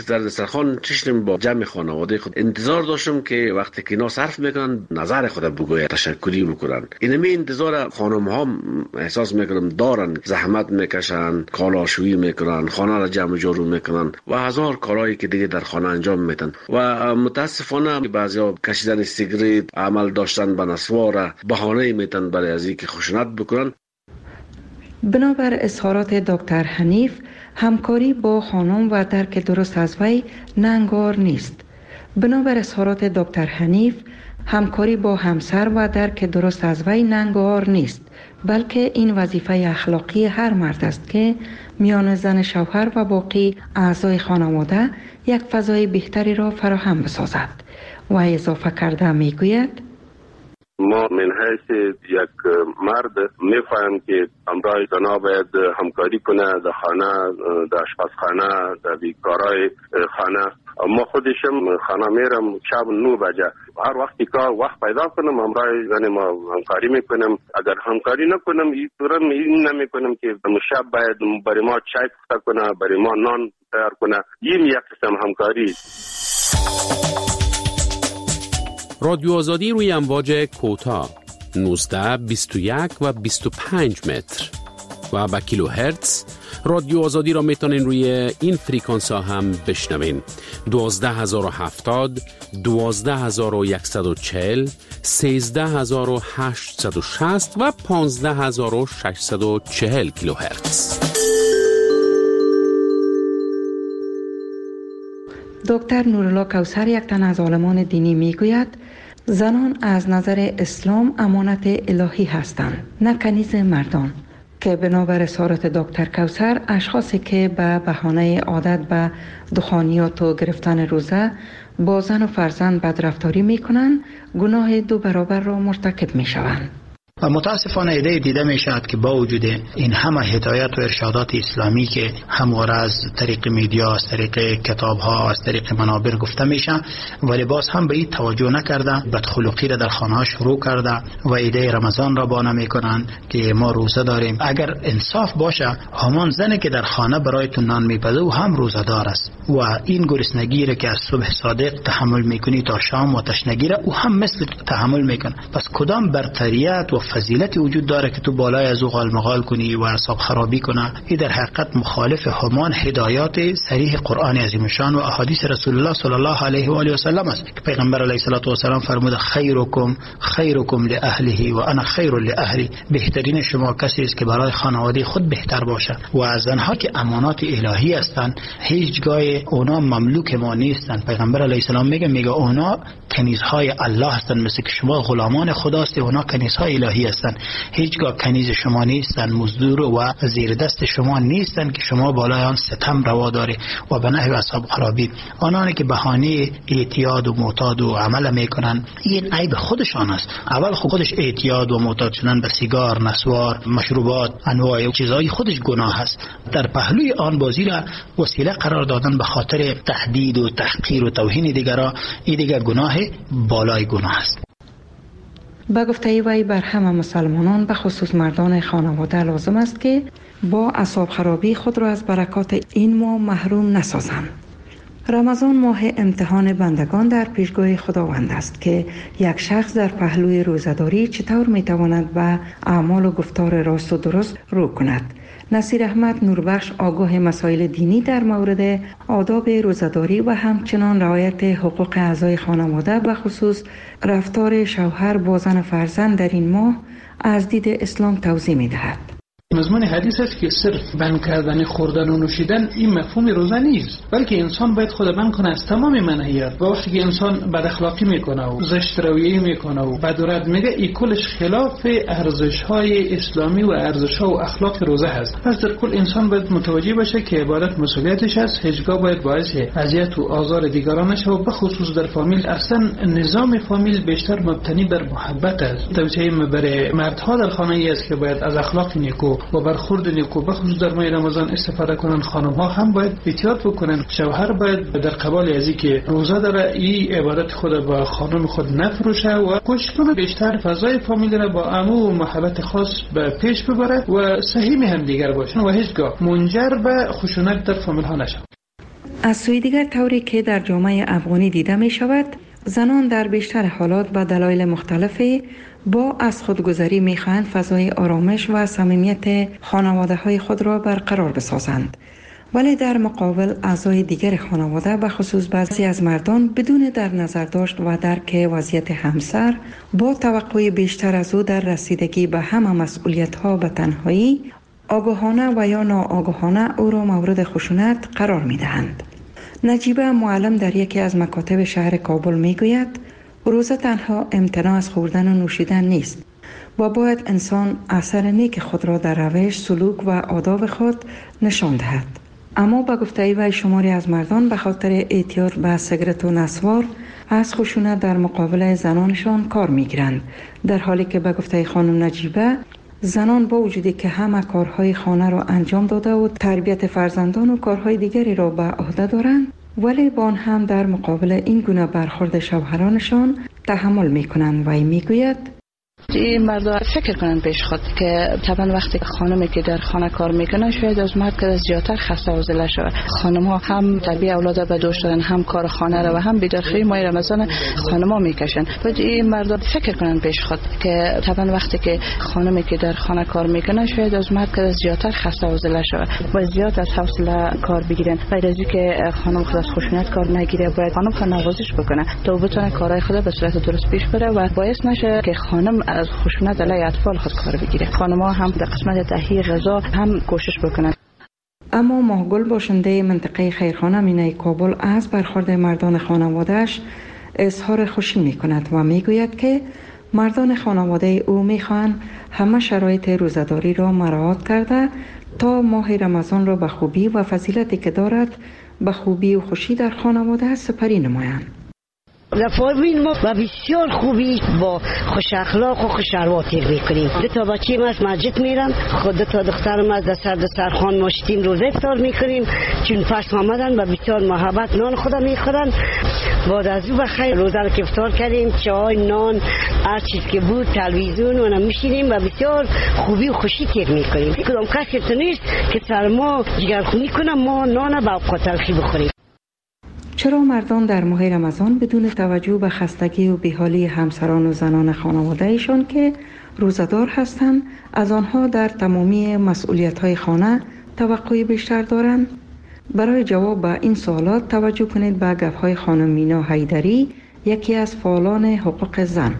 در دسترخوان چشم با جمع خانواده خود انتظار داشتم که وقتی که اینا صرف میکنن نظر خود بگوید، تشکری بکنن. اینمی انتظار خانم ها احساس میکنم دارن، زحمت میکشن، کالاشویی میکنن، خانه را جمع جارو میکنن و هزار کارهایی که دیگه در خانه انجام میدن و متاسفانه بعضیا کشیدن سیگریت، عمل داشتن به نسوار بهانه میتن برای از اینکه خشونت بکنن. بنابر اظهارات دکتر حنیف، همکاری با خانم و درک درست از وی ننگار نیست. بنابر اظهارات دکتر حنیف، همکاری با همسر و درک درست از وی ننگار نیست، بلکه این وظیفه اخلاقی هر مرد است که میان زن شوهر و باقی اعضای خانواده یک فضای بهتری را فراهم بسازد. و اضافه کرده میگوید: ما من حیث یک مرد میفهم که همراه زنا باید همکاری کنه در خانه، در آشپزخانه، در بیکارای خانه. ما خودشم خانه میرم شب 9 بجه، هر وقتی که وقت پیدا کنم همراه زن ما همکاری میکنم. اگر همکاری نکنم این نمیکنم که شب باید برای ما چای پخته کنه، برای ما نان تیار کنه. این یک قسم همکاری. رادیو آزادی روی امواج کوتاه 19، 21 و 25 متر و با کیلو هرتز. رادیو آزادی را میتونین روی این فریکانس ها هم بشنوین: 12070، 12140، 13860 و 15640 کیلو هرتز. دکتر نورالله کوثر، یک تن از عالمان دینی، میگوید زنان از نظر اسلام امانت الهی هستند، نه کنیز مردان، که بنابر اظهارات دکتر کوثر اشخاصی که به بهانه عادت به دخانیات و گرفتن روزه با زن و فرزند بدرفتاری میکنند، گناه 2 برابر را مرتکب میشوند. و متاسفانه ایده دیده می شود که با وجود این همه هدایت و ارشادات اسلامی که همواره از طریق میدیا، از طریق کتاب ها، از طریق منابر گفته میشه، ولی باز هم به این توجه نکرده، بدخلقی را در خانه ها شروع کرده و ایده رمضان را بانه میکنن که ما روزه داریم. اگر انصاف باشه، همان زنی که در خانه برایتون نان میپزه او هم روزه دار است و این گرسنگی را که از صبح صادق تحمل میکنی تا شام و تشنگی را او هم مثل تحمل میکنه. پس کدام برتریت و فضیلتی وجود داره که تو بالای از او غالمغال کنی و اعصاب خرابی کنه؟ این در حقیقت مخالف همان هدایات صریح قرآن عظیم شان و احادیث رسول الله صلی الله علیه و آله و سلم است که پیغمبر علیه الصلوة و السلام فرموده: خیرکم لاهله و انا خیر لاهلی. بهترین شما کسی است که برای خانواده خود بهتر باشه. و زنها که امانات الهی هستند، هیچگاه اونا مملوک ما نیستند. پیغمبر علیه السلام میگه اونا کنیزهای الله هستند، مثل که شما غلامان خداست، اونا کنیزهای الهی هستند. هیچگاه کنیز شما نیستند، مزدور و زیر دست شما نیستند که شما بالای آن ستم روا داری و به نحو اصحاب خرابی. آنانی که بهانه اعتیاد و معتاد و عمل میکنن، این عیب خودشان است. اول خودش اعتیاد و معتاد شدن به سیگار، نسوار، مشروبات، انواع چیزهای خودش گناه است. در پهلوی آن بازی را وسیله قرار دادن به خاطر تهدید و تحقیر و توهین دیگران، این دیگر گناه بالای گناه است. به گفته وی بر همه مسلمانان به خصوص مردان خانواده لازم است که با اعصاب خرابی خود را از برکات این ماه محروم نسازند. رمضان ماه امتحان بندگان در پیشگاه خداوند است که یک شخص در پهلوی روزه‌داری چطور میتواند به اعمال و گفتار راست و درست رو کند. نصیر احمد نوربخش آگاه مسائل دینی در مورد آداب روزه‌داری و همچنان رعایت حقوق اعضای خانواده به خصوص رفتار شوهر با زن و فرزند در این ماه از دید اسلام توضیح می‌دهد. مضمون حدیث است که صرف بند کردن خوردن و نوشیدن این مفهوم روزه نیست، بلکه انسان باید خود بند کنه از تمام منهیات. و وقتی که انسان بد اخلاقی میکنه و زشت رویه میکنه و بد و رد میگه، این کلش خلاف ارزش‌های اسلامی و ارزش‌ها و اخلاق روزه هست. پس در کل انسان باید متوجه باشه که عبادت مسئولیتش است، هیچگاه باید باعث اذیت و آزار دیگران نشه و به خصوص در فامیل. اصلا نظام فامیل بیشتر مبتنی بر محبت است. توصیه برای مردها در خانه ای است که باید از اخلاق نیکو و برخورد نیکو به خصوص در ماه رمضان استفاده کنن. خانم ها هم باید احتیاط بکنن. شوهر باید در قبال ازی که روزه داره این عبادت خود با خانم خود نفروشه و کوشش کنه بیشتر فضای فامیل را با امو و محبت خاص به پیش ببره و صحیح هم دیگر باشن و هیچگاه منجر به خشونت در فامیل ها نشه. از سوی دیگر طوری که در جامعه افغانی دیده می شود، زنان در بیشتر حالات به دلایل مختلفی با از خودگذری می خواهند فضای آرامش و صمیمیت خانواده های خود را برقرار بسازند. ولی در مقابل اعضای دیگر خانواده به خصوص بعضی از مردان بدون در نظر داشت و درک وضعیت همسر با توقع بیشتر از او در رسیدگی به همه مسئولیت ها به تنهایی آگاهانه و یا ناآگاهانه او را مورد خشونت قرار می دهند. نجیبه معلم در یکی از مکاتب شهر کابل می گوید روزه تنها امتناع از خوردن و نوشیدن نیست و باید انسان اثر نیک خود را در روش، سلوک و آداب خود نشان دهد. اما با گفته وی شماری از مردان به خاطر اعتیاد به سیگرت و نسوار از خشونت در مقابل زنانشان کار میگیرند، در حالی که به گفته خانم نجیبه زنان با وجودی که همه کارهای خانه را انجام داده و تربیت فرزندان و کارهای دیگری را به عهده دارند، ولی با آن هم در مقابل این گونه برخورد شوهرانشان تحمل میکنند. وی میگوید این مردا فکر کنن پیش خود که طبعا وقتی خانمی که در خانه کار میکنه شاید از مرد که زیادتر خسته و ضعیف شود. خانم ها هم تربیت اولاد به دوش دارن، هم کار خانه را و هم بیدارخوری ماه رمضان خانم ها میکشن. باید این مردا فکر کنن پیش خود که طبعا وقتی که خانمی که در خانه کار میکنه شاید از مرد که زیادتر خسته و ضعیف شود. باید زیاد از حوصله کار بگیرن. باید از اینکه خانم خود از خشونت کار نگیره، باید خانم خود نوازش بکنه تا بتونه کارهای خود به صورت درست پیش بره و باعث نشه که خانم از خشونت علیه اطفال خود کار بگیره. خانم‌ها هم در قسمت تهیه غذا هم کوشش بکنن. اما ماهگل باشنده منطقه خیرخانه مینای کابل از برخورد مردان خانواده‌اش اظهار خوشی می‌کند و می‌گوید که مردان خانواده او می‌خواهند همه شرایط روزه‌داری را مراعات کرده تا ماه رمضان را به خوبی و فضیلتی که دارد به خوبی و خوشی در خانواده سپری نمایند. رفاقین ما و بسیار خوبی با خوش اخلاق و خوش رواتر میکنیم. دو تا بچه‌م از مسجد میرن، خود دو تا دخترم از دسترخوان ماشتیم روزه افطار میکنیم، چون پس آمدن و بسیار محبت نان خدا میخورن. بعد از او بخیر روزه رو که افطار کردیم، چای، نان، هر چیز که بود، تلویزیون و میشینیم و بسیار خوبی و خوشی تیر میکنیم. کدام کسی تو نیست که سر ما جگرخونی کنه ما نان با اوقات تلخی بخوریم. چرا مردان در ماه رمضان بدون توجه به خستگی و بیحالی همسران و زنان خانواده‌ایشان که روزه‌دار هستند از آنها در تمامی مسئولیت‌های خانه توقع بیشتر دارند؟ برای جواب به این سوالات توجه کنید به گفت‌های خانم مینا حیدری، یکی از فعالان حقوق زن.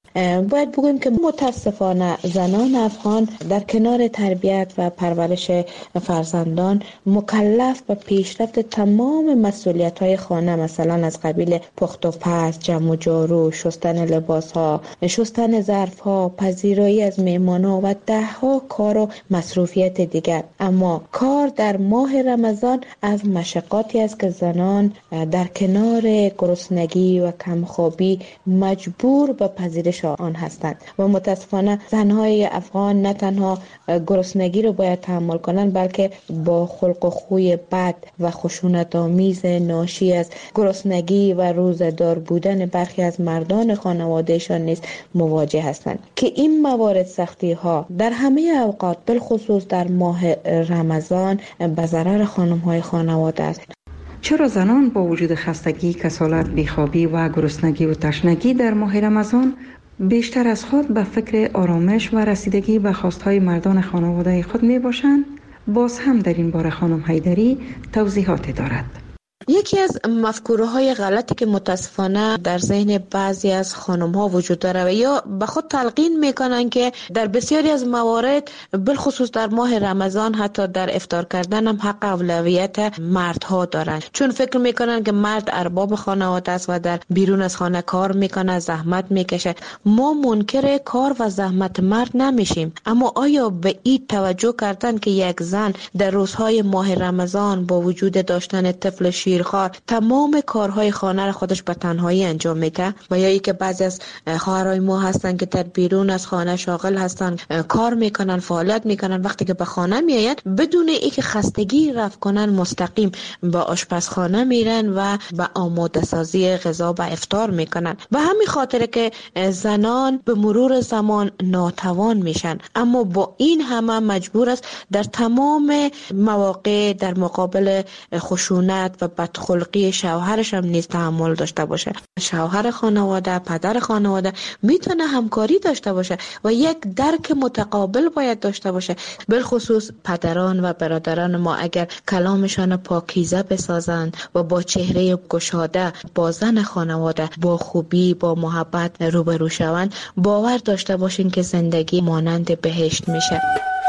باید بگویم که متاسفانه زنان افغان در کنار تربیت و پرورش فرزندان مکلف به پیشرفت تمام مسئولیت‌های خانه، مثلا از قبیل پخت و پز، جمع و جارو، شستن لباس‌ها، شستن ظرف‌ها، پذیرایی از مهمان‌ها و ده‌ها کار و مصروفیت دیگر. اما کار در ماه رمضان از مشقاتی است که زنان در کنار گرسنگی و کمخوابی مجبور به پذیرش آن هستند و متاسفانه زنهای افغان نه تنها گرسنگی رو باید تحمل کنند، بلکه با خلق و خوی بد و خشونت آمیز ناشی از گرسنگی و روزه‌دار بودن برخی از مردان خانوادهشان نیز مواجه هستند که این موارد سختی ها در همه اوقات بالخصوص در ماه رمضان به ضرر خانم‌های خانواده است. چرا زنان با وجود خستگی، کسالت، بیخوابی و گرسنگی و تشنگی در ماه رمضان بیشتر از خود به فکر آرامش و رسیدگی به خواستهای مردان خانواده خود می باشند؟ باز هم در این باره خانم حیدری توضیحاتی دارد. یکی از مفکوره‌های غلطی که متاسفانه در ذهن بعضی از خانم‌ها وجود داره و یا به خود تلقین میکنن که در بسیاری از موارد بالخصوص در ماه رمضان حتی در افطار کردن هم حق اولویت مردها دارن، چون فکر میکنن که مرد ارباب خانواده است و در بیرون از خانه کار میکنه، زحمت میکشه. ما منکر کار و زحمت مرد نمیشیم، اما آیا به این توجه کردن که یک زن در روزهای ماه رمضان با وجود داشتن طفل شیرخوار تمام کارهای خانه را خودش به تنهایی انجام میده؟ و یا ای که بعضی از خواهرای ما هستن که در بیرون از خانه شاغل هستن، کار میکنن، فعالیت میکنن، وقتی که به خانه میاین بدون اینکه خستگی رفع کنن مستقیم به آشپزخانه میرن و به آماده سازی غذا و افطار میکنن. به همین خاطر که زنان به مرور زمان ناتوان میشن، اما با این همه مجبور است در تمام مواقع در مقابل خشونت و بدخلقی شوهرش هم نیز تحمل داشته باشه. شوهر خانواده، پدر خانواده میتونه همکاری داشته باشه و یک درک متقابل باید داشته باشه. بالخصوص پدران و برادران ما اگر کلامشان پاکیزه بسازند و با چهره گشاده با زن خانواده با خوبی با محبت روبرو شوند، باور داشته باشین که زندگی مانند بهشت میشه.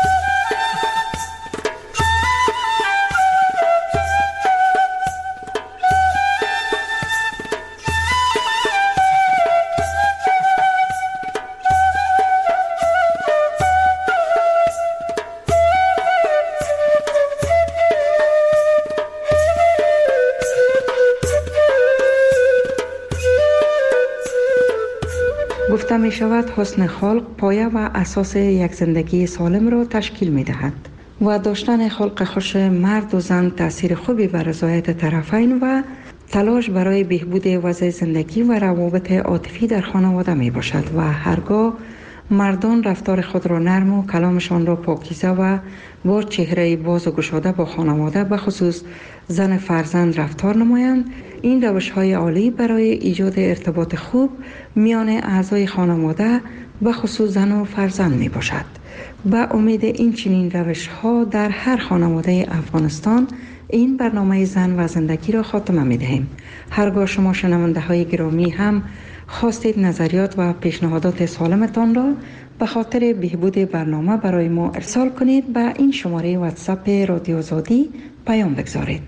گفته می شود حسن خلق پایه و اساس یک زندگی سالم را تشکیل می دهد و داشتن خلق خوش مرد و زن تأثیر خوبی بر رضایت طرفین و تلاش برای بهبود وضع زندگی و روابط عاطفی در خانواده می باشد و هرگاه مردان رفتار خود را نرم و کلامشان را پاکیزه و با چهره باز و گشاده با خانواده به خصوص زن فرزند رفتار نمایند، این روش‌های عالی برای ایجاد ارتباط خوب میان اعضای خانواده به خصوص زن و فرزند می باشد. به امید این چنین روش‌ها در هر خانواده افغانستان این برنامه زن و زندگی را خاتمه می دهیم. هرگاه شما شنونده های گرامی هم خواستید نظریات و پیشنهادات سالمتان را به خاطر بهبود برنامه برای ما ارسال کنید. به این شماره واتساپ رادیو آزادی پیام بگذارید: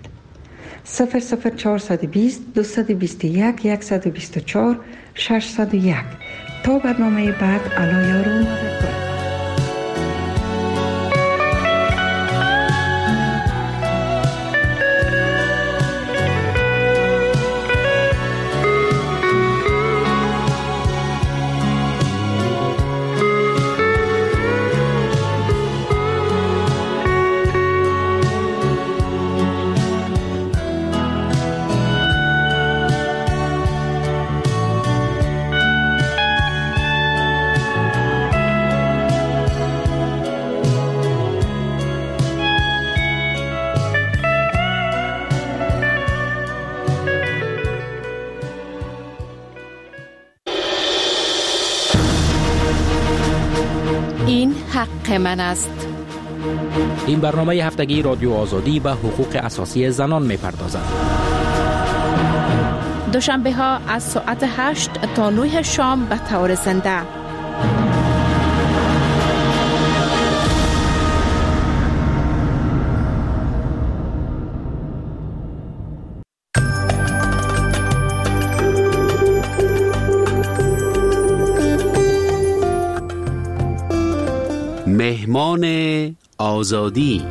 00420 221 124 601. تا برنامه بعد، الله یار و مددگار. حق من است. این برنامه هفتگی رادیو آزادی به حقوق اساسی زنان می‌پردازد. دوشنبه ها از ساعت 8 تا 9 شام به طور زنده. مهمان آزادی.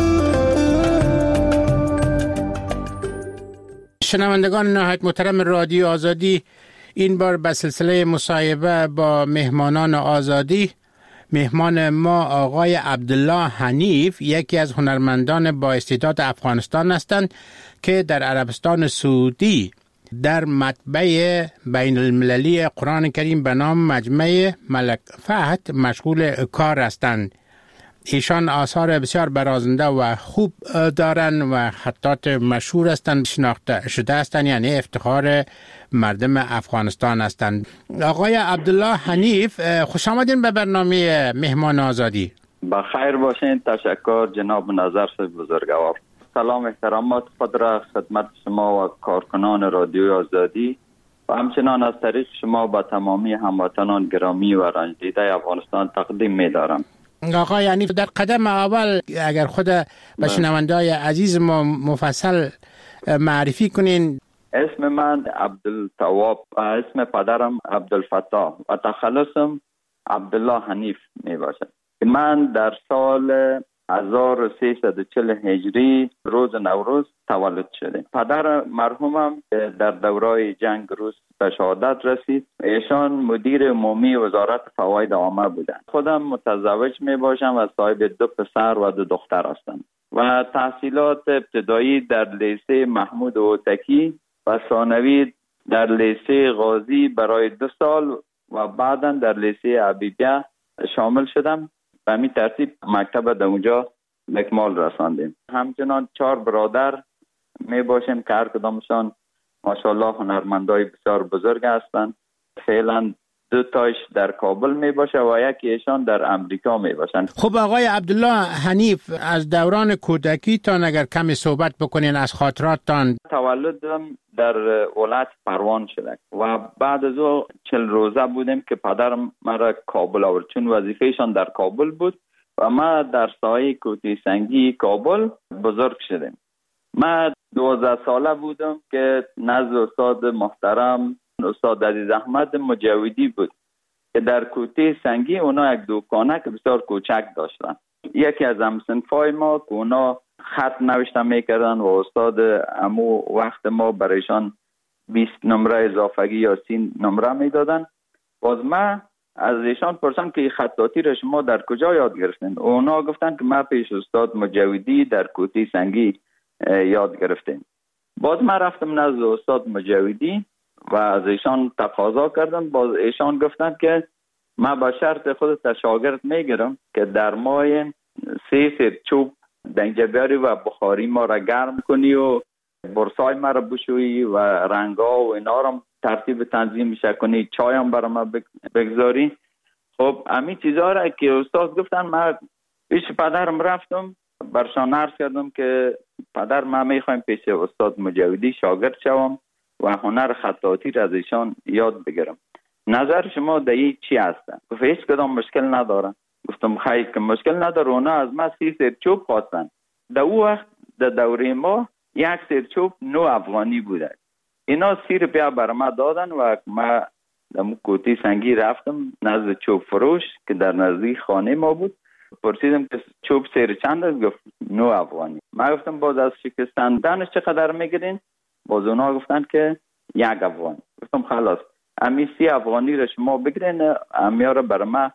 شنوندگان نهایت محترم رادیو آزادی، این بار به سلسله مصاحبه با مهمانان آزادی، مهمان ما آقای عبدالله حنیف، یکی از هنرمندان با استعداد افغانستان هستند که در عربستان سعودی در مطبع بین المللی قرآن کریم به نام مجمع ملک فهد مشغول کار هستند. ایشان آثار بسیار برازنده و خوب دارند و خطات مشهور هستند، شناخته شده هستند، یعنی افتخار مردم افغانستان هستند. آقای عبدالله حنیف، خوش آمدین به برنامه مهمان آزادی. بخیر باشین. تشکر جناب نظر بزرگوار. سلام احترامات خود را خدمت شما و کارکنان رادیو آزادی و همچنان از طریق شما به تمامی هموطنان گرامی و رنج دیده افغانستان تقدیم می دارم. آقا یعنی در قدم اول اگر خود به شنونده‌های عزیز ما مفصل معرفی کنین. اسم من عبدالتواب و اسم پدرم عبدالفتاح و تخلصم عبدالله حنیف می باشد. من در سال 1340 هجری روز نوروز تولد شده. پدر مرحومم در دورای جنگ روس به شهادت رسید. ایشان مدیر عمومی وزارت فواید عامه بودند. خودم متزوج می باشم و صاحب 2 پسر و 2 دختر هستم و تحصیلات ابتدایی در لیسه محمود هوتکی و ثانوی در لیسه غازی برای 2 سال و بعدا در لیسه عبیدیه شامل شدم. به همین ترتیب مکتب در اونجا به اکمال رساندیم. همچنان 4 برادر می باشیم که هر کدامشان ماشاءالله هنرمندای بسیار بزرگ هستند. فعلا 2 تاش در کابل می باشه و یکیشان در امریکا می باشند. خب آقای عبدالله حنیف، از دوران کودکی تان اگر کمی صحبت بکنین از خاطراتتان. تولدم در ولایت پروان شده و بعد از او 40 روزه بودیم که پدرم مرا کابل آورد، چون وظیفهشان در کابل بود و ما در سایه کوتی سنگی کابل بزرگ شدیم. ما 12 ساله بودم که نزد استاد محترم استاد عزیز احمد مجاودی بود که در کوتی سنگی اونا یک دوکانه که بسیار کوچک داشتن. یکی از همسنفای ما که اونا خط نوشته میکردن و استاد امو وقت ما برایشان 20 نمره اضافگی یا 30 نمره میدادن. باز ما از ایشان پرسان که خطاطی را شما در کجا یاد گرفتین؟ اونا گفتن که ما پیش استاد مجاودی در کوتی سنگی یاد گرفتیم. باز ما رفتم نزد استاد مجاودی و از ایشان تقاضا کردم. باز ایشان گفتن که ما با شرط خودت شاگرد میگیرم که در ماه 3 سیر چوب دنجه بیاری و بخاری ما را گرم کنی و برسای ما را بشویی و رنگا و اینا را ترتیب تنظیم کنی، چای هم برای ما بگذاری. خب همین چیزها را که استاد گفتن ما پیش پدرم رفتم برشان عرض کردم که پدر ما میخوایم پیش استاد مجاودی شاگرد شوم و هنر خطاطی را از ایشان یاد بگیرم. نظر شما در این چی هستن؟ گفت هیچ کدام مشکل ندارن. گفتم خیلی که مشکل نداره. اونا از ما 30 سیر چوب خواستن. در او وقت در دوره ما 1 سیر چوب 9 افغانی بوده. اینا 30 روپیه بر ما دادن و ما در کوتی سنگی رفتم نزد چوب فروش که در نزدیک خانه ما بود. پرسیدم که چوب سیر چند است؟ گفت 9 افغانی. ما گفتم باز از شکستندنش چقدر میگیرین؟ باز اونا گفتن که 1 افغانی. گفتم خلاص امی 30 افغانی را شما بگیرین، امیها را بر ما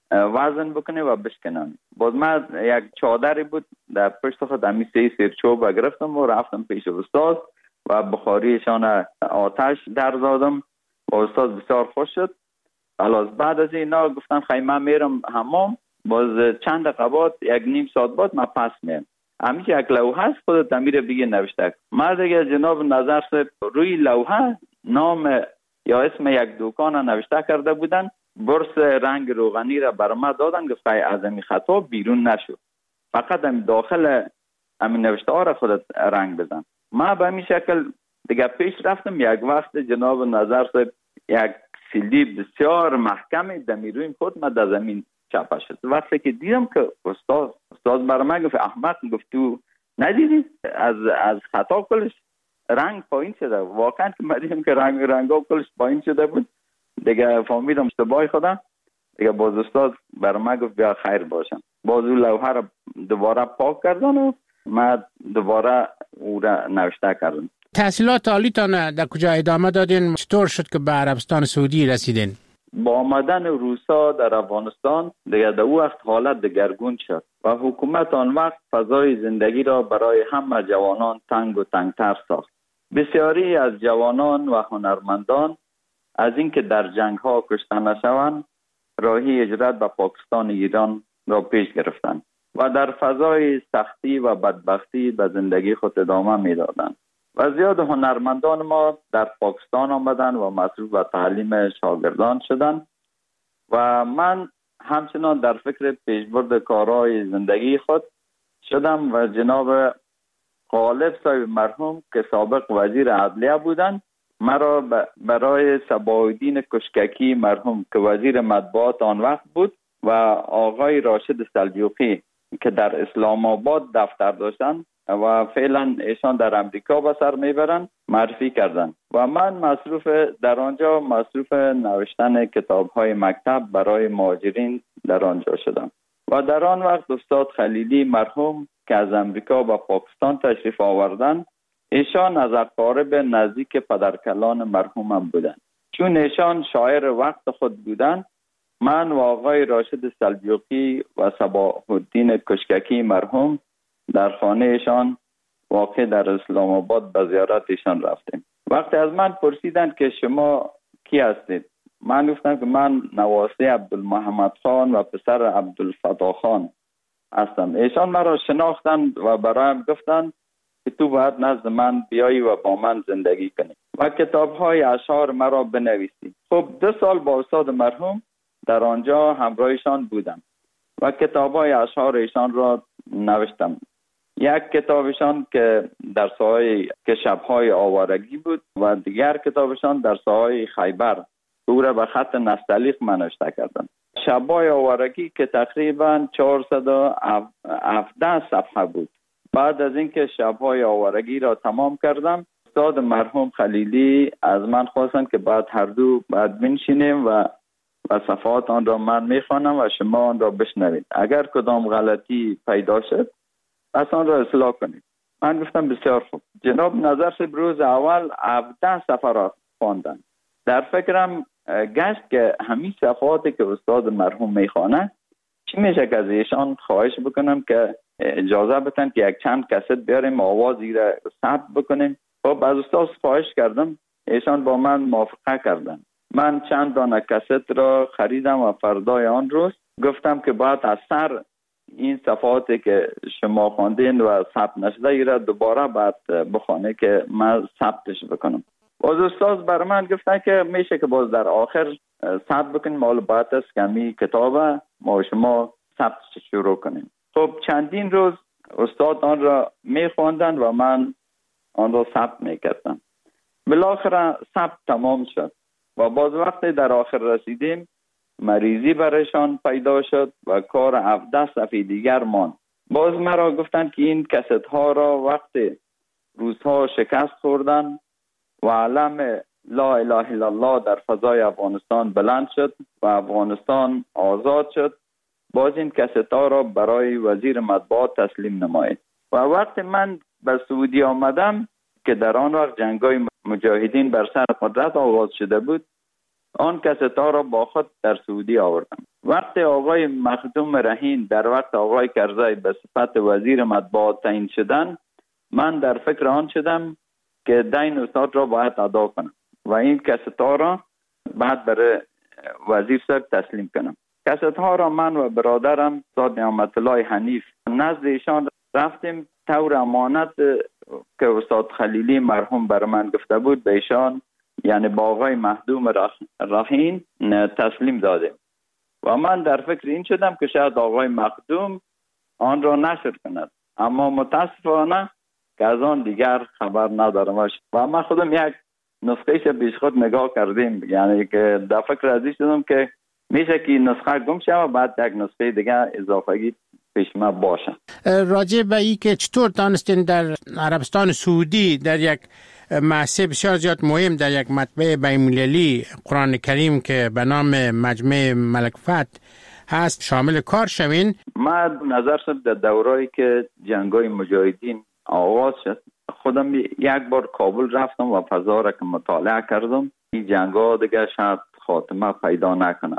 وزن بکنه و بشکنن. باز ما یک چادری بود در پشت خود امی 3 سیر چوب گرفتم و رفتم پیش استاد و بخاریشان آتش در زدم و استاد بسیار خوش شد. خلاص بعد از اینا گفتن خیلی میرم حمام. باز چند دقیقه 1.5 ساعت بعد من پس میام. همیشه یک لوحه است خودت امیر بگی نوشته. ما دیگه جناب نظر صاحب روی لوحه نام یا اسم یک دکان نوشته کرده بودن. برس رنگ روغنی را بر ما دادن. گفت از این خطا بیرون نشو، فقط هم داخل همین نوشته ها را خودت رنگ بزن. ما به همین شکل دیگه پیش رفتم. یک وقت جناب نظر صاحب یک سیلی بسیار محکمی دمیروی خود ما در زمین چپه شد. وقتی که دیدم که استاد بر من گفت احمد، گفت تو ندیدی از خطا کلش رنگ پایین شده. واقعا که ما دیدم که رنگا کلش پایین شده بود. دیگه فهمیدم اشتباه خودم. دیگه باز استاد بر من گفت بیا خیر باشم. باز اون لوحه را دوباره پاک کردن و ما دوباره او را نوشته کردم. تحصیلات عالیتان در کجا ادامه دادین؟ چطور شد که به عربستان سعودی رسیدین؟ با آمدن روسا در افغانستان دیگه در وقت حالت دگرگون شد و حکومت آن وقت فضای زندگی را برای همه جوانان تنگ و تنگتر ساخت. بسیاری از جوانان و هنرمندان از اینکه در جنگ ها کشته نشوند راهی هجرت به پاکستان ایران را پیش گرفتند و در فضای سختی و بدبختی به زندگی خود ادامه میدادند. و زیاد هنرمندان ما در پاکستان آمدن و مصروف به تعلیم شاگردان شدند و من همچنان در فکر پیشبرد کارهای زندگی خود شدم و جناب غالب صاحب مرحوم که سابق وزیر عدلیه بودند مرا برای صباح‌الدین کشککی مرحوم که وزیر مطبوعات آن وقت بود و آقای راشد سلجوقی که در اسلام آباد دفتر داشتند و فعلا ایشان در امریکا به سر میبرند معرفی کردند و من در آنجا مصروف نوشتن کتاب‌های مکتب برای مهاجرین در آنجا شدم و در آن وقت استاد خلیلی مرحوم که از امریکا به پاکستان تشریف آوردند ایشان از اقارب نزدیک پدرکلان مرحومم بودند. چون ایشان شاعر وقت خود بودند من و آقای راشد سلجوقی و صباح‌الدین کشککی مرحوم در خانه ایشان واقع در اسلام آباد به زیارت ایشان رفتیم. وقتی از من پرسیدند که شما کی هستید؟ من گفتم که من نواسی عبدالمحمد خان و پسر عبدالفتاح خان هستم. ایشان مرا شناختند و برایم گفتند که تو باید نزد من بیایی و با من زندگی کنی و کتاب‌های اشعار مرا بنویسی. خب 2 سال با استاد مرحوم در آنجا همراهشان بودم و کتاب‌های اشعار ایشان را نوشتم. یک کتابشان که در ساحه که شب‌های آوارگی بود و دیگر کتابشان در ساحه خیبر، او را به خط نستعلیق نوشته کردم. شب‌های آوارگی که تقریبا 417 صفحه بود. بعد از اینکه شب‌های آوارگی را تمام کردم، استاد مرحوم خلیلی از من خواستند که بعد هر دو بعد بنشینیم و صفحات آن را من میخوانم و شما آن را بشنوید. اگر کدام غلطی پیدا شد پس آن را اصلاح کنید. من گفتم بسیار خوب. جناب نظر صاحب روز اول 17 صفحه را خواندن. در فکرم گشت که همین صفحاتی که استاد مرحوم میخوانه چی میشه که از ایشان خواهش بکنم که اجازه بدن که یک چند کست بیاریم آوازی را ثبت بکنیم. خب از استاد خواهش کردم، ایشان با من موافقه کردن. من چند دانه کست را خریدم و فردای آن روز گفتم که باید از سر این صفحاتی که شما خواندین و ثبت نشده ای را دوباره بعد بخونه که من ثبتش بکنم. باز استاد بر من گفتن که میشه که باز در آخر ثبت بکنیم، مال باید است که می کتاب ما شما ثبتش شروع کنیم. خب چندین روز استاد آن را میخواندن و من آن را ثبت میکردم. بالاخره ثبت تمام شد و باز وقتی در آخر رسیدیم مریضی برایشان پیدا شد و کار 17 صفحه دیگر ماند. باز مرا گفتن که این کست ها را وقتی روزها شکست خوردن و علم لا اله الا الله در فضای افغانستان بلند شد و افغانستان آزاد شد، باز این کست ها را برای وزیر مطبوعات تسلیم نمایید. و وقتی من به سعودی آمدم که در آن وقت جنگ‌های مجاهدین بر سر قدرت آغاز شده بود، آن کست ها را با خود در سعودی آوردم. وقتی آقای مخدوم رهین در وقت آقای کرزی به صفت وزیر مطبوعات تعیین شدن، من در فکر آن شدم که دین استاد را باید ادا کنم و این کست ها را بعد برای وزیر صاحب تسلیم کنم. کست ها را من و برادرم استاد نعمت الله حنیف نزد ایشان رفتیم، طور امانت که استاد خلیلی مرحوم بر من گفته بود به ایشان، یعنی با آقای مخدوم رهین تسلیم دادیم و من در فکر این شدم که شاید آقای مخدوم آن را نشر کند، اما متاسفانه که از آن دیگر خبر ندارم و من خودم یک نسخهش پیش خود نگاه کردیم، یعنی که در فکر ازی شدم که میشه که نسخه گم شه و بعد یک نسخه دیگر اضافه‌ای پیش ما باشه. راجع به این که چطور دانستین در عربستان سعودی در یک مؤسسه بسیار زیاد مهم در یک مطبع بین‌المللی قرآن کریم که به نام مجمع ملک فتح هست شامل کار شوین؟ من نظر شد در دورایی که جنگ‌های مجاهدین آغاز شد خودم یک بار کابل رفتم و فضا را که مطالعه کردم، این جنگ‌ها دیگه شاید خاتمه پیدا نکنه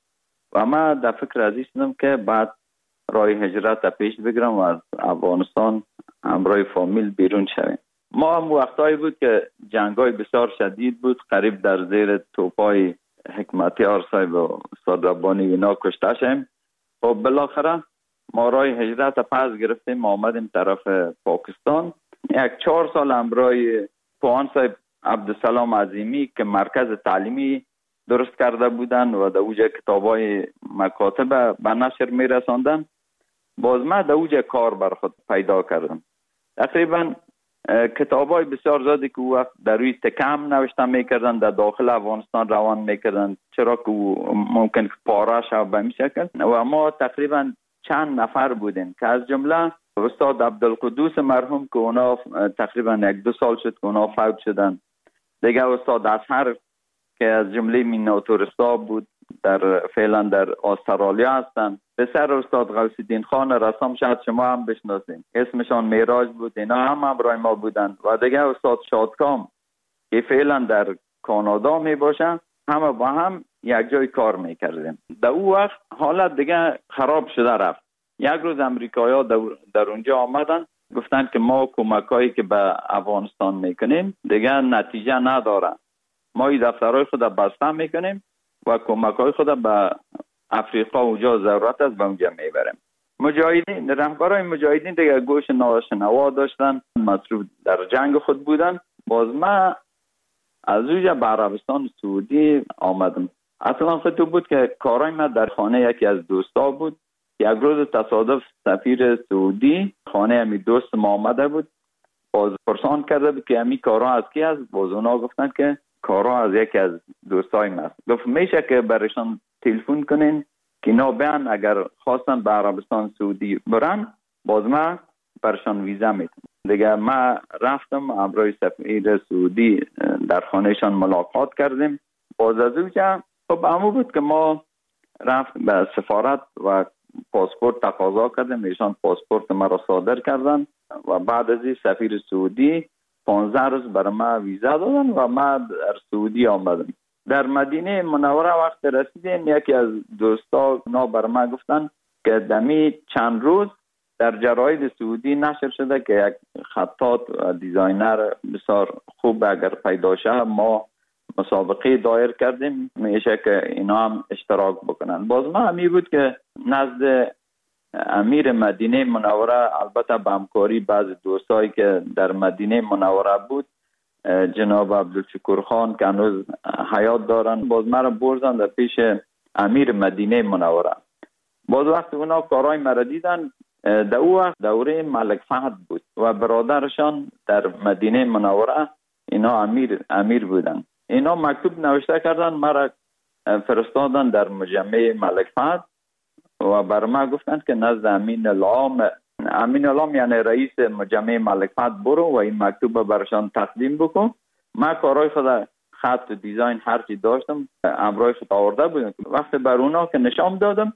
و من در فکر ازی شدم که بعد راه هجرت پیش بگیرم و از افغانستان همراه فامیل بیرون شویم. ما هم وقتایی بود که جنگ‌های بسیار شدید بود، قریب در زیر توپای حکمتیار صاحب و استاد ربانی اینا کشته شدیم. خب بالاخره ما راه هجرت پس گرفتیم، آمدیم طرف پاکستان. 4 سال همراه پوهان صاحب عبدالسلام عظیمی که مرکز تعلیمی درست کرده بودن و در اوجه کتابای مکاتب به نشر می رساندن، باز من در اوجه کار بر خود پیدا کردم. تقریبا کتابای بسیار زیادی که وقت در روی تکم نوشته میکردن در داخل افغانستان روان میکردن، چرا که ممکن که پاره شد به این شکل. و ما تقریبا چند نفر بودیم که از جمله استاد عبدالقدوس مرحوم که اونا تقریبا 1-2 سال شد که اونا فوت شدن، دیگه استاد اصحر که از جمله میناتورستا بود فعلا در استرالیا هستن، پسر استاد غوث الدین خان رسام شاید شما هم بشناسین، اسمشان میراج بود، اینا هم همراه ما بودن و دیگه استاد شادکام که فعلا در کانادا می باشن، همه با هم یک جای کار میکردیم. در اون وقت حالت دیگه خراب شده رفت. یک روز امریکایی‌ها در اونجا آمدن گفتن که ما کمکایی که به افغانستان میکنیم دیگه نتیجه نداره، ما این دفترهای خود بسته میکنیم و کمک‌های خود به افریقا اونجا ضرورت است به اونجا میبریم. مجاهدین، رهبرای مجاهدین دیگه گوش ناشنوا داشتن، مصروف در جنگ خود بودن. باز من از اوجه به عربستان سعودی آمدم. اصلا خود بود که کارای من در خانه یکی از دوستا بود. یک روز تصادف سفیر سعودی خانه امی دوست ما آمده بود. باز پرسان کرده بود که امی کارا از کی است؟ باز اونا گفتن که کارا از یکی از دوستای من است. گفت میشه که برشان تلفن کنین که اینا بیان اگر خواستن به عربستان سعودی برن باز من برشان ویزا میتونم. دیگه ما رفتم همراه سفیر سعودی در خانهشان ملاقات کردیم. باز از اونجا خب همون بود که ما رفتیم به سفارت و پاسپورت تقاضا کردیم. ایشان پاسپورت ما را صادر کردن و بعد از این سفیر سعودی 15 روز برای ما ویزا دادن و ما در سعودی آمدم. در مدینه منوره وقت رسیدیم یکی از دوستا نا بر ما گفتن که دمی چند روز در جراید سعودی نشر شده که یک خطاط و دیزاینر بسیار خوب اگر پیدا شه ما مسابقه دایر کردیم میشه که اینا هم اشتراک بکنن. باز ما همی بود که نزد امیر مدینه منوره البته به همکاری بعض دوستایی که در مدینه منوره بود جناب عبدالشکور خان که هنوز حیات دارن باز مرا بردن در پیش امیر مدینه منوره. باز وقت اونا کارهای مرا دیدن در او وقت دوره ملک فهد بود و برادرشان در مدینه منوره اینا امیر بودن. اینا مکتوب نوشته کردن مرا فرستادن در مجمع ملک فهد و بر ما گفتن که نزد امین العام یعنی رئیس مجمع ملک فهد برو و این مکتوب برشان تقدیم بکن. من کارهای خود خط و دیزاین هرچی داشتم امرای خود آورده بودم. وقتی بر اونا که نشان دادم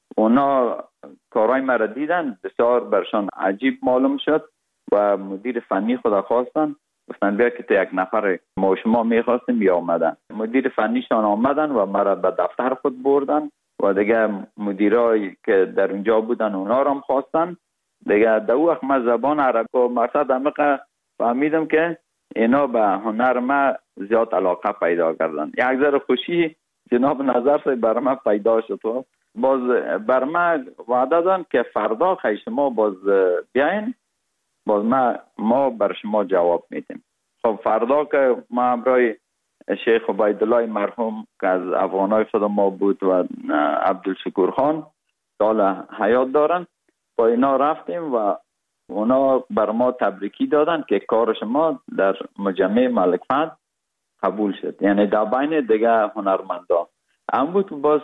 اونا کارهای مرا دیدن بسیار برشان عجیب معلوم شد و مدیر فنی خود خواستن گفتن بیا که تو یک نفر ما شما میخواستیم یا آمدن. مدیر فنیشان آمدن و مرا به دفتر خود بردن و دیگه مدیرایی که در اونجا بودن اونا رو هم خواستن. دیگه در وقت من زبان عربی و مقصد عمیق فهمیدم که اینا به هنر ما زیاد علاقه پیدا کردن. یک ذره خوشی جناب نظر سے بر ما پیدا شد. باز بر ما وعده دادن که فردا خیلی شما باز بیاین باز ما بر شما جواب میدیم. خب فردا که ما همراه شیخ عبیدالله مرحوم که از افغانای خود ما بود و عبدالشکور خان سال حیات دارن با اینا رفتیم و اونا بر ما تبریکی دادن که کار شما در مجمع ملک فهد قبول شد. یعنی در بین دیگه هنرمندا هم بود. باز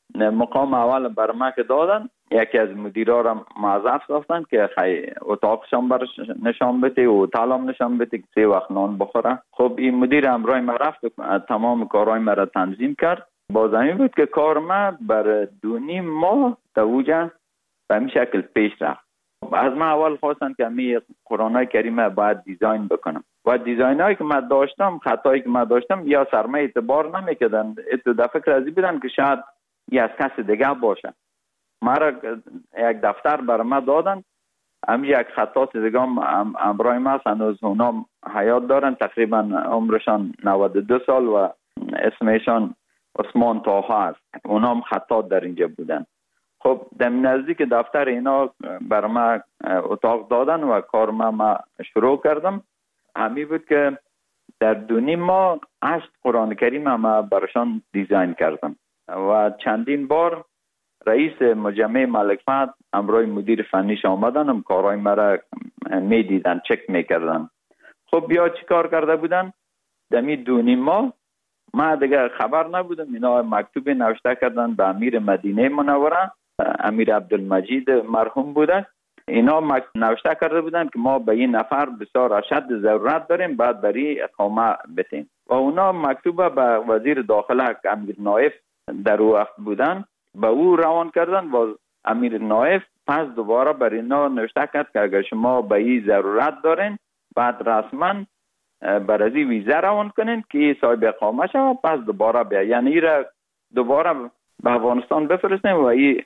مقام اول بر ما که دادن یکی از مدیرا را معذف ساختن که خیلی اتاقشان برش نشان بده و اتاقم نشان بده که 3 وقت نان بخوره. خب این مدیر امرای ما رفت تمام کارهای ما را تنظیم کرد. باز همین بود که کار ما بر 2.5 ماه دوجه به این شکل پیش رفت. از من اول خواستن که می قرآن کریم باید دیزاین بکنم و دیزاین هایی که من داشتم خطایی که من داشتم یا سرمه اعتبار نمیکردن. در فکر ازی بودن که شاید یه از کس دیگه باشه. مرا یک دفتر بر ما دادن هم یک خطاط دیگه هم امرای ما هنوز اونا حیات دارن تقریبا عمرشان 92 سال و اسمشان عثمان طاها است. اونا هم خطاط در اینجا بودن. خب در نزدیک دفتر اینا بر ما اتاق دادن و کار ما شروع کردم. همی بود که در 2.5 ماه 8 قرآن کریم ما برشان دیزاین کردم و چندین بار رئیس مجمع ملک فهد امرای مدیر فنیش آمدن هم کارهای مرا می دیدن چک می کردن. خب بیا چی کار کرده بودن؟ دمی 2.5 ماه ما دیگه خبر نبودم. اینا مکتوب نوشته کردن به امیر مدینه منوره امیر عبدالمجید مرحوم بوده. اینا نوشته کرده بودن که ما به این نفر بسیار اشد ضرورت داریم بعد بری اقامه بتیم و اونا مکتوب به وزیر داخله که امیر نایف در او وقت بودن به او روان کردن. باز امیر نایف پس دوباره بر اینا نوشته کرد که اگر شما به این ضرورت دارین بعد رسما برازی ویزا روان کنین که صاحب اقامه شد پس دوباره بیا. یعنی ایره دوباره به افغانستان بفرستیم و این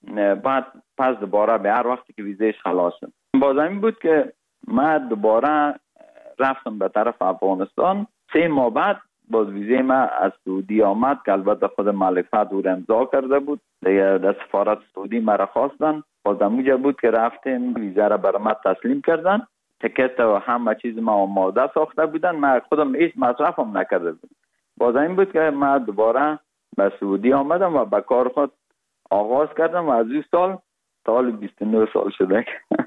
بعد پس دوباره به هر وقتی که ویزایش خلاص شد. باز همین بود که من دوباره رفتم به طرف افغانستان. 3 ماه بعد باز ویزای ما از سعودی آمد که البته خود ملک فهد او را امضا کرده بود. دیگه در سفارت سعودی مرا خواستن باز اونجا بود که رفتیم ویزا را برای ما تسلیم کردن، تکت و همه چیز ما آماده ساخته بودن، من خودم هیچ مصرفم نکرده بودم. باز این بود که من دوباره به سعودی آمدم و به کار خود آغاز کردم و از این سال 29 سال شده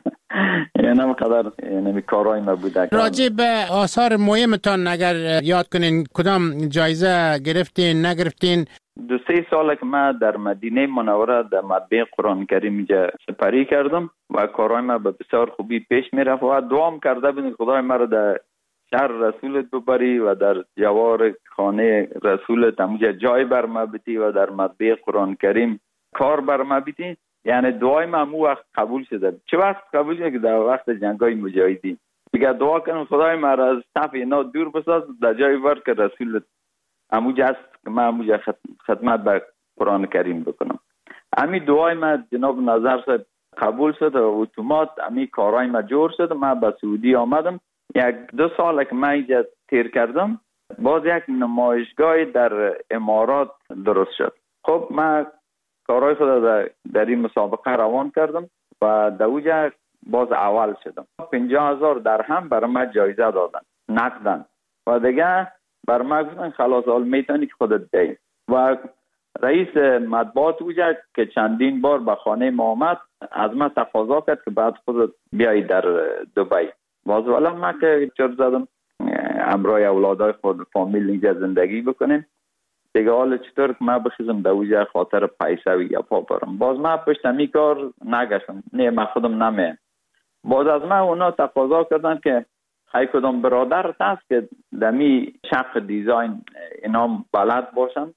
یعنی قدر یعنی کارهای ما بوده. راجع به آثار مهمتان اگر یاد کنین کدام جایزه گرفتین نگرفتین؟ 2-3 سال که من در مدینه منوره در مطبعه قرآن کریم اینجا سپری کردم و کارهای ما به بسیار خوبی پیش می رفت و دعا کردم بودم خدای ما را در شهر رسولت ببری و در جوار خانه رسولت همونجا جای بر ما بدی و در مطبعه قرآن کریم کار بر ما بدی. یعنی دعای ما همون وقت قبول شده. چه وقت قبول شده که در وقت جنگای مجاهدین دیگه دعا کنم خدای ما را از صف اینا دور بساز در جای بر که رسولت همونجا است که من همونجا خدمت به قرآن کریم بکنم. همین دعای ما جناب نظر صاحب قبول شد و اتومات همین کارهای ما جور شد. من به سعودی آمدم 1-2 سال که من اینجا تیر کردم باز یک نمایشگاه در امارات درست شد. خب من کارهای خود در این مسابقه روان کردم و در اونجا باز اول شدم. 50,000 درهم برای من جایزه دادن نقدن و دیگه بر من گفتن خلاص حال میتونی که خودت بی. و رئیس مطبوعات اونجا که چندین بار به خانه ما آمد از من تقاضا کرد که بعد خودت بیایی در دبی. باز والا من که چرا زدم همراه اولادای خود فامیل اینجا زندگی بکنیم دیگه. حالا چطور که من بخیزم در اونجا خاطر پیسه و یا پا برم. باز من پشت همی کار نگشتم. نه من خودم نمیم. باز از من اونا تقاضا کردن که خیلی کدام برادر هست که دمی شق دیزاین اینا بلد باشن.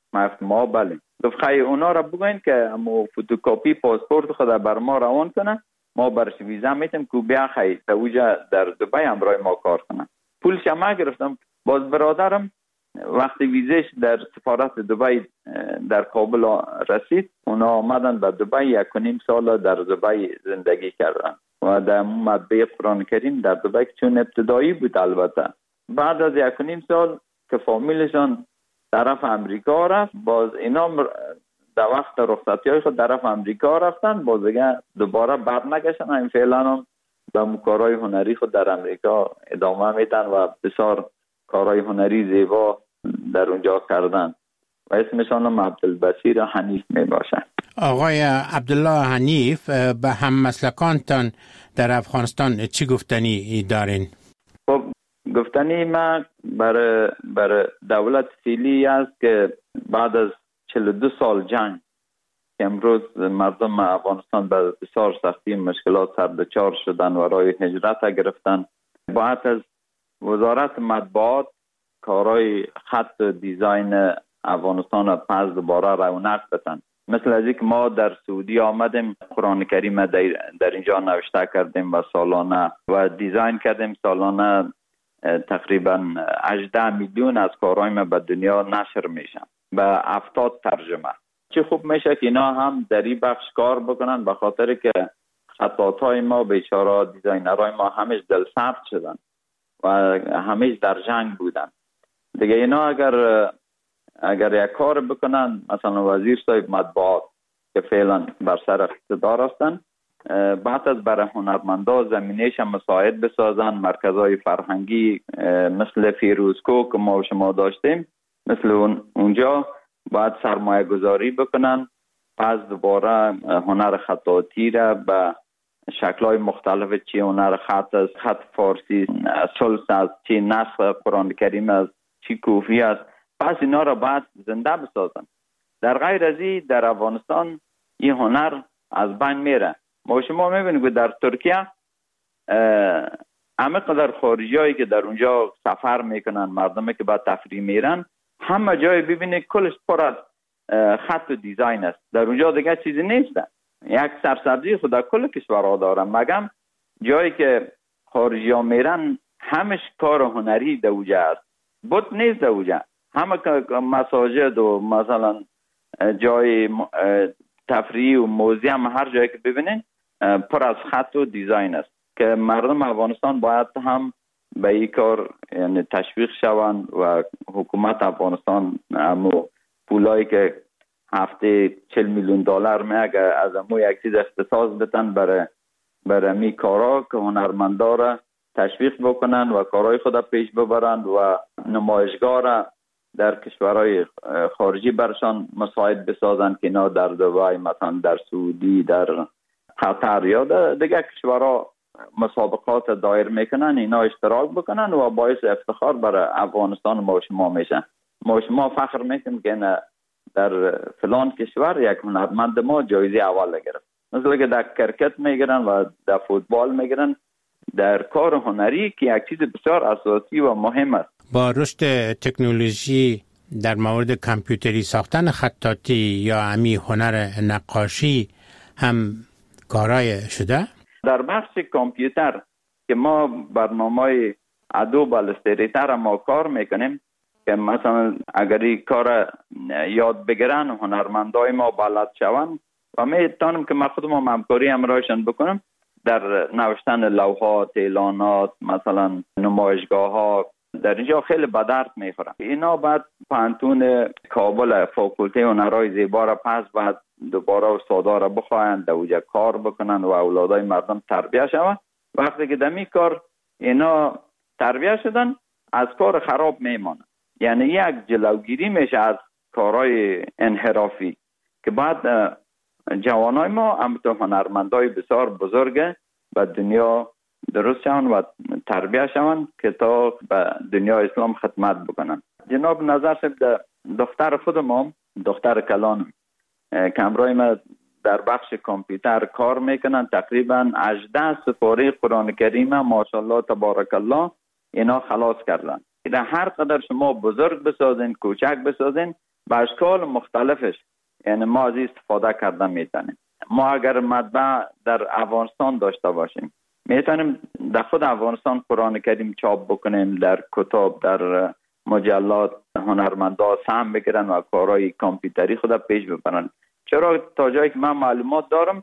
ما بله گفت خیلی اونا را بگوین که امو فوتوکاپی پاسپورت خود بر ما روان کنن ما برش ویزا میتیم که بیا خیلی تا اوجا در دبی همراه ما کار کنن. پولش ما گرفتم. باز برادرم وقتی ویزش در سفارت دبی در کابل رسید اونا آمدن به دبی 1.5 سال در دبی زندگی کردن و در مطبعه قرآن کریم در دبی چون ابتدایی بود. البته بعد از 1.5 سال که فامیلشان طرف امریکا رفت باز اینا در وقت رخصتی های خود طرف امریکا رفتن باز دیگه دوباره بر نگشتن. این فعلا هم به کارهای هنری خود در امریکا ادامه میدن و بسیار کارهای هنری زیبا در اونجا کردن و اسمشان هم عبدالبصیر حنیف می باشن. آقای عبدالله حنیف به هم مسلکانتان در افغانستان چی گفتنی دارین؟ خب گفتنی من برای دولت فعلی است که بعد از 42 سال جنگ که امروز مردم افغانستان به بسیار سختی مشکلات سر دچار شدن و راه هجرت گرفتن باید از وزارت مطبوعات کارهای خط دیزاین افغانستان پس دوباره رونق بدن. مثل از اینکه ما در سعودی آمدیم قرآن کریم در اینجا نوشته کردیم و سالانه و دیزاین کردیم سالانه تقریبا 18 میلیون از کارهای ما به دنیا نشر میشن به 70 ترجمه. چه خوب میشه که اینا هم در این بخش کار بکنن به خاطر که خطاطای ما بیچاره دیزاینرهای ما همیش دل سرد شدن و همیش در جنگ بودن دیگه. اینا اگر یک کار بکنن مثلا وزیر صاحب مطبوعات که فعلا بر سر اقتدار هستن بعد از برای هنرمندا زمینهش مساعد بسازن. مرکزهای فرهنگی مثل فیروزکو که ما و شما داشتیم مثل اونجا باید سرمایه گذاری بکنن پس دوباره هنر خطاطی را به شکل‌های مختلف چی هنر خط از خط فارسی سلس از چی نسخ قرآن کریم از چی کوفی است پس اینا را باید زنده بسازن. در غیر از این در افغانستان این هنر از بین میره. ما شما میبینید که در ترکیه همه قدر خارجی هایی که در اونجا سفر میکنن مردمی که با تفریح میرن همه جای ببینید کلش پر از خط و دیزاین است. در اونجا دیگه چیزی نیست. یک سرسبزی خود در کل کشورها دارن مگم جایی که خارجی ها میرن همش کار هنری در اونجا است. بود نیست در اونجا. همه مساجد و مثلا جای تفریح و موزیم هر جایی که ببینید پر از خط و دیزاین است که مردم افغانستان باید هم به این کار یعنی تشویق شوند و حکومت افغانستان همو پولایی که هفته 40 میلیون دلار میگه از امو یک چیز اختصاص بتن برای می کارا که هنرمندا را تشویق بکنن و کارهای خود پیش ببرند و نمایشگاه را در کشورهای خارجی برشان مساعد بسازن که اینا در دبی، مثلا در سعودی، در قطر یا دیگه کشورها مسابقات دایر میکنن، اینا اشتراک بکنن و باعث افتخار برای افغانستان ما شما میشن. ما شما فخر میکنیم که در فلان کشور یک هنرمند ما جایزه اول گرفت. مثلا که در کرکت میگیرن و در فوتبال میگیرن، در کار هنری که یک چیز بسیار اساسی و مهم است. با رشد تکنولوژی در مورد کامپیوتری ساختن خطاطی یا امی هنر نقاشی هم کارای شده؟ در بخش کامپیوتر که ما برنامه ادوب الستریتر ما کار میکنیم که مثلا اگر این کار یاد بگیرن هنرمندای ما بلد شوند و میتونم که من خودم همکاری همراهشان بکنم در نوشتن لوحات، اعلانات، مثلا نمایشگاه ها، در اینجا خیلی به درد میخورن. اینا بعد پانتون کابل فاکولته هنرهای زیبا را پس بعد دوباره استادا را بخواهند دوجه کار بکنن و اولادای مردم تربیه شوند. وقتی که دمی کار اینا تربیه شدن از کار خراب میمانن. یعنی یک جلوگیری میشه از کارهای انحرافی که بعد جوانای ما همونطور هنرمندای بسیار بزرگه به دنیا درست شوند و تربیه شوند که تا به دنیا اسلام خدمت بکنن. جناب نظر شد دختر خودم، دختر کلانم که همراه ما در بخش کامپیوتر کار میکنن، تقریبا 18 سپاره قرآن کریم ماشاءالله تبارک الله اینا خلاص کردن. در هر قدر شما بزرگ بسازین، کوچک بسازین، به اشکال مختلفش یعنی ما از استفاده کردن میتونیم. ما اگر مطبع در افغانستان داشته باشیم میتونیم در خود افغانستان قرآن کریم چاپ بکنیم، در کتاب، در مجلات هنرمندا سهم بگیرن و کارهای کامپیوتری خود پیش ببرن. چرا تا جایی که من معلومات دارم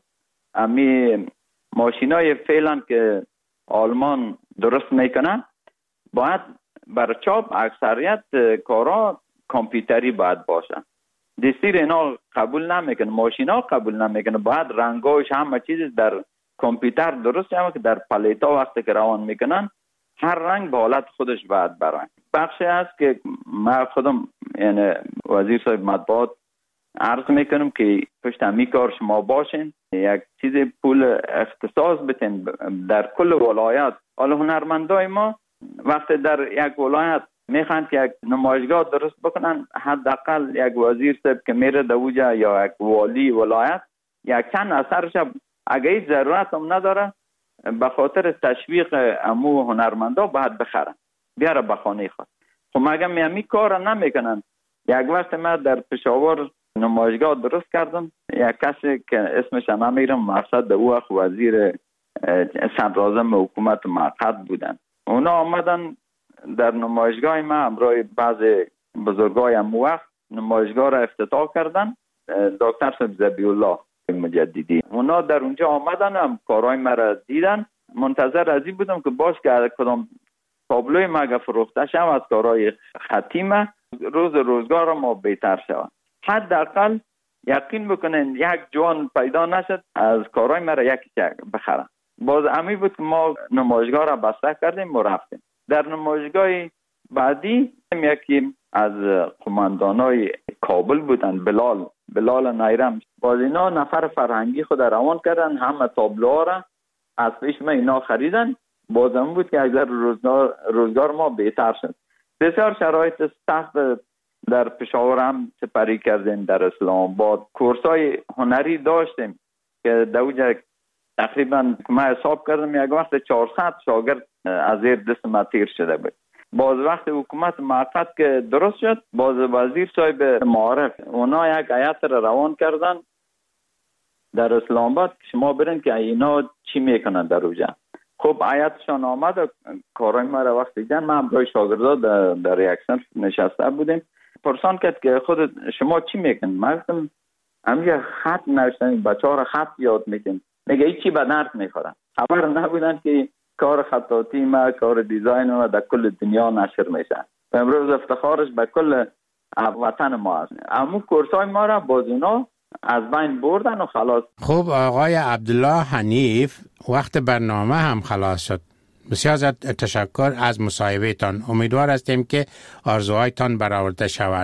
امی ماشینای فعلا که آلمان درست میکنن باید بر چاپ اکثریت کارا کامپیوتری باید باشن. دستیر اینا قبول نمیکنه، ماشینا قبول نمیکنه، باید رنگاش همه چیز در کامپیوتر درست شده که در پلیتا وقتی که روان میکنن هر رنگ به حالت خودش باید برن. بخشی هست که من خودم یعنی وزیر صاحب مطبوعات عرض میکنم که پشت همی کار شما باشین، یک چیز پول اختصاص بتین در کل ولایت. حالا هنرمندای ما وقتی در یک ولایت میخوان که یک نمایشگاه درست بکنن، حداقل یک وزیر صاحب که میره دوجا یا یک والی ولایت یک چند اثرش اگه هیچ ضرورت هم نداره به خاطر تشویق امو هنرمندا باید بخرن بیاره به خانه خود. خب مگه میامی کار نمیکنن؟ یک وقت من در پشاور نمایشگاه درست کردم، یک کسی که اسمش نمیرم مقصد او وقت وزیر صدراعظم حکومت موقت بودن، اونا آمدن در نمایشگاه ما همراه بعض بزرگای امو وقت نمایشگاه را افتتاح کردن. دکتر صاحب ذبیح الله مجددی اونا در اونجا آمدن، هم کارهای مرا دیدن. منتظر از این بودم که باز که کدام تابلوی ما فروخته شد از کارهای ختیمه روز روزگار ما بهتر شود. حداقل یقین بکنین یک جوان پیدا نشد از کارهای مرا یکی بخرن. باز امی بود که ما نمایشگاه را بسته کردیم و رفتیم. در نمایشگاه بعدی یکی از قماندانای کابل بودن، بلال نیرم. باز اینا نفر فرهنگی خود روان کردن، همه تابلوها را از پیش ما اینا خریدن. بازم بود که اگر روزگار ما بهتر شد. بسیار شرایط سخت در پشاور هم سپری کردیم، در اسلام آباد کورسای هنری داشتیم که دوجه تقریبا ما حساب کردم یک وقت 400 شاگرد از زیر دست ما تیر شده بود. باز وقت حکومت موقت که درست شد، باز وزیر صاحب معارف اونا یک هیئت را روان کردن در اسلام آباد که شما برین که اینا چی میکنن در اوجا. خب هیئتشان آمد و کارای ما را وقت دیدن، ما همراه شاگردا در یک صنف نشسته بودیم. پرسان کرد که خود شما چی میکنن؟ ما گفتم همین خط نوشتن، بچه‌ها را خط یاد میکنن. میگه هیچی به درد میخورن. خبر نبودن که کار خطاطی ما، کار دیزاین ما در کل دنیا نشر میشه. و امروز افتخارش به کل وطن ما است. اما کورسای ما را باز اونا از بین بردن و خلاص. خب آقای عبدالله حنیف، وقت برنامه هم خلاص شد. بسیار زیاد تشکر از مصاحبه تان. امیدوار هستیم که آرزوهایتان برآورده شود.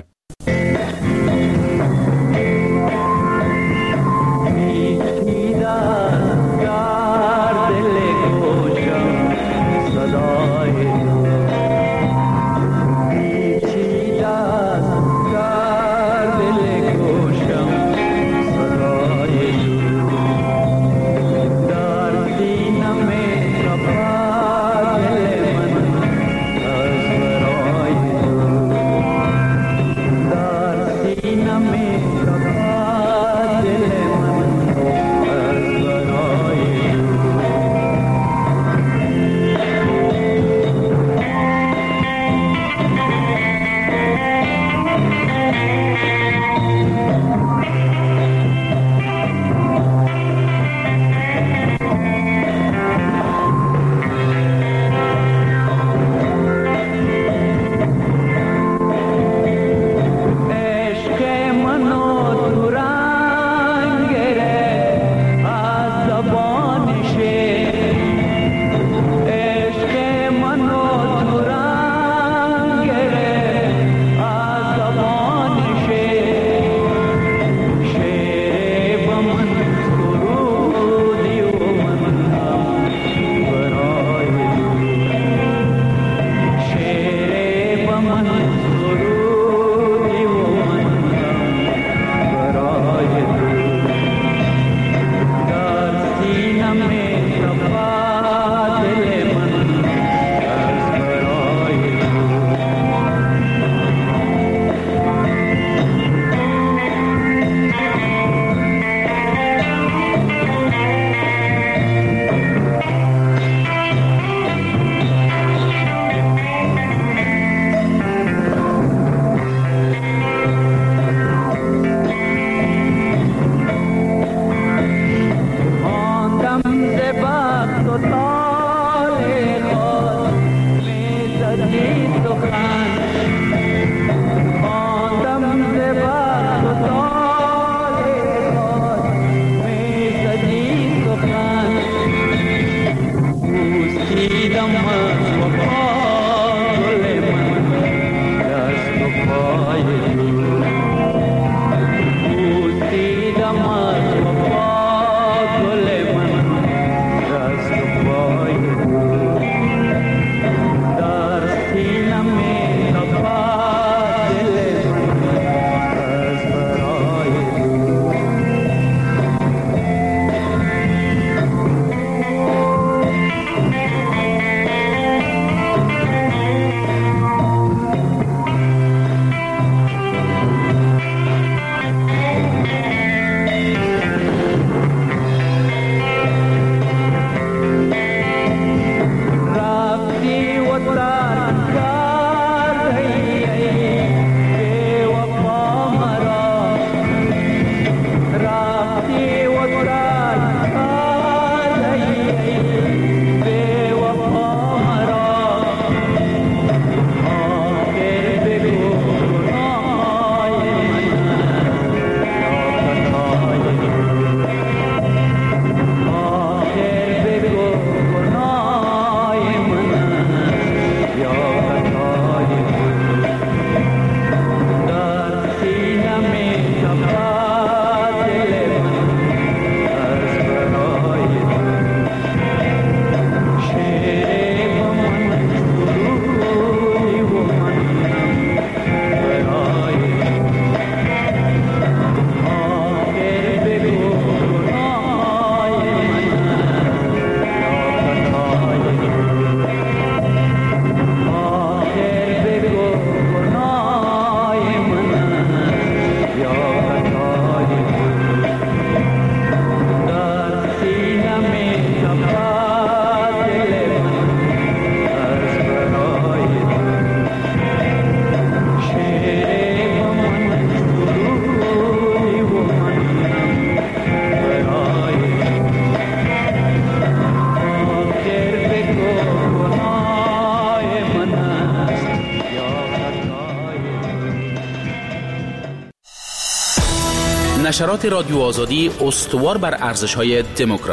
نشرات رادیو آزادی استوار بر ارزش‌های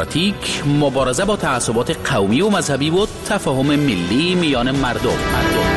دموکراتیک، مبارزه با تعصبات قومی و مذهبی و تفاهم ملی میان مردم.